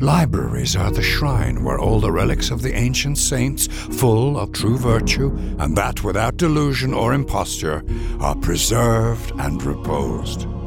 Libraries are the shrine where all the relics of the ancient saints, full of true virtue, and that without delusion or imposture, are preserved and reposed.